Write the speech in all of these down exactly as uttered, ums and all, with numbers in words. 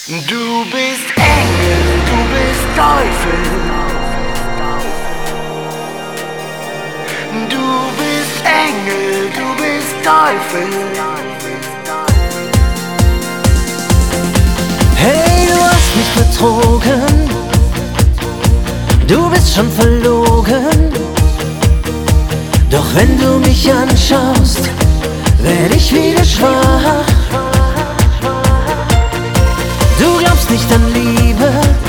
Du bist Engel, du bist Teufel. Du bist Engel, du bist Teufel. Hey, du hast mich betrogen, du bist schon verlogen. Doch wenn du mich anschaust, werd ich wieder schwach. Du glaubst nicht an Liebe,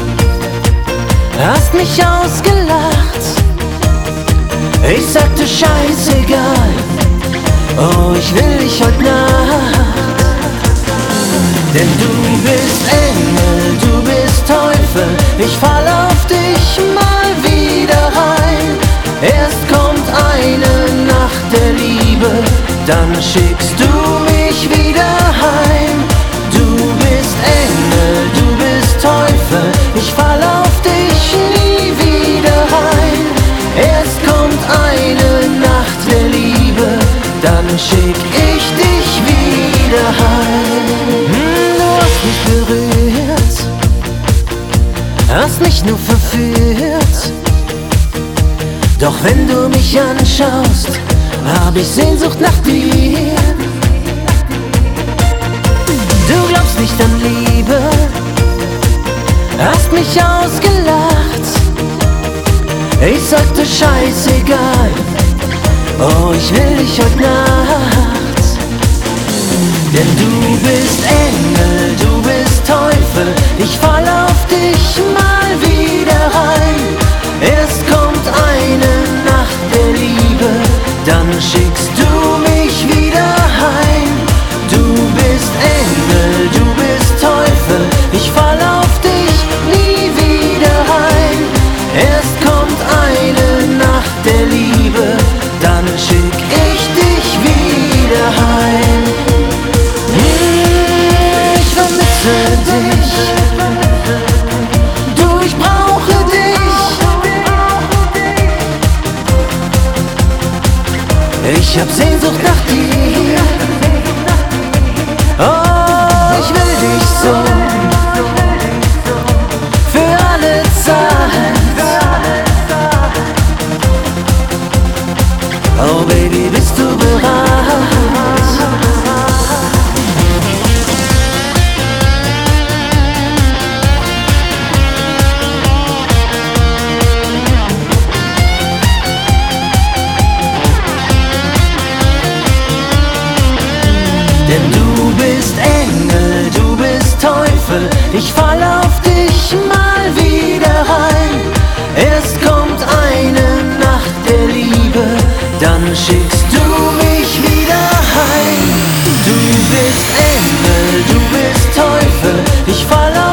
hast mich ausgelacht. Ich sagte scheißegal, oh ich will dich heute Nacht. Denn du bist Engel, du bist Teufel, ich fall auf dich mal wieder rein. Erst kommt eine Nacht der Liebe, dann schickst du mich wieder heim. Du bist Engel, du bist Teufel, ich fall auf dich nie wieder rein. Erst kommt eine Nacht der Liebe, dann schick ich dich wieder heim. Hm, du hast mich berührt, hast mich nur verführt. Doch wenn du mich anschaust, hab ich Sehnsucht nach dir. Du glaubst nicht an Liebe, hast mich ausgelacht. Ich sagte scheißegal, oh ich will dich heute Nacht. Denn du bist Engel, du bist Teufel, ich fall auf dich mal wieder rein. Erst kommt eine Nacht der Liebe, dann schickst du mich wieder heim. Du bist Engel, du bist Teufel, ich fall auf dich nie wieder rein. Erst kommt eine Nacht der Liebe, dann schick ich dich wieder heim. Ich vermisse dich, du, ich brauche dich. Ich hab Sehnsucht nach dir. Oh, ich will dich so für alle Zeit. Oh Baby, bist du bereit? Denn du bist Engel, du bist Teufel, ich fall auf dich mal wieder rein. Erst kommt eine Nacht der Liebe, dann schickst du mich wieder heim. Du bist Engel, du bist Teufel, ich fall auf